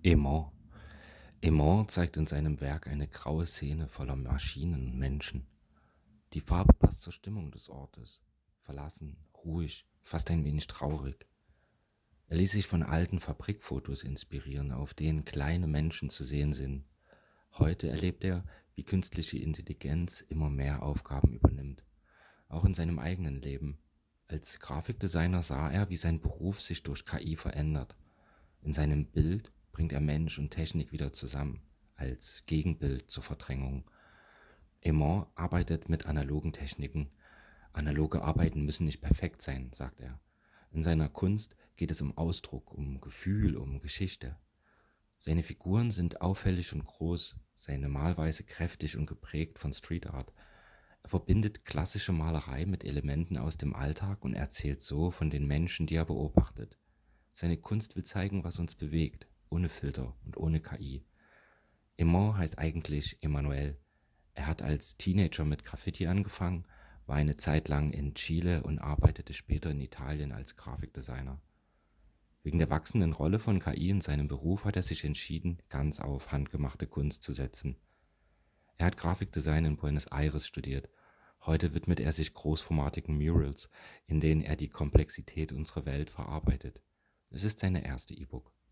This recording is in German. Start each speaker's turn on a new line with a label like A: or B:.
A: Aimant. Aimant zeigt in seinem Werk eine graue Szene voller Maschinen und Menschen. Die Farbe passt zur Stimmung des Ortes. Verlassen, ruhig, fast ein wenig traurig. Er ließ sich von alten Fabrikfotos inspirieren, auf denen kleine Menschen zu sehen sind. Heute erlebt er, wie künstliche Intelligenz immer mehr Aufgaben übernimmt, auch in seinem eigenen Leben. Als Grafikdesigner sah er, wie sein Beruf sich durch KI verändert. In seinem Bild bringt er Mensch und Technik wieder zusammen, als Gegenbild zur Verdrängung. Aimant arbeitet mit analogen Techniken. Analoge Arbeiten müssen nicht perfekt sein, sagt er. In seiner Kunst geht es um Ausdruck, um Gefühl, um Geschichte. Seine Figuren sind auffällig und groß, seine Malweise kräftig und geprägt von Street Art. Er verbindet klassische Malerei mit Elementen aus dem Alltag und erzählt so von den Menschen, die er beobachtet. Seine Kunst will zeigen, was uns bewegt, ohne Filter und ohne KI. Aimant heißt eigentlich Emmanuel. Er hat als Teenager mit Graffiti angefangen, war eine Zeit lang in Chile und arbeitete später in Italien als Grafikdesigner. Wegen der wachsenden Rolle von KI in seinem Beruf hat er sich entschieden, ganz auf handgemachte Kunst zu setzen. Er hat Grafikdesign in Buenos Aires studiert. Heute widmet er sich großformatigen Murals, in denen er die Komplexität unserer Welt verarbeitet. Es ist seine erste E-Book.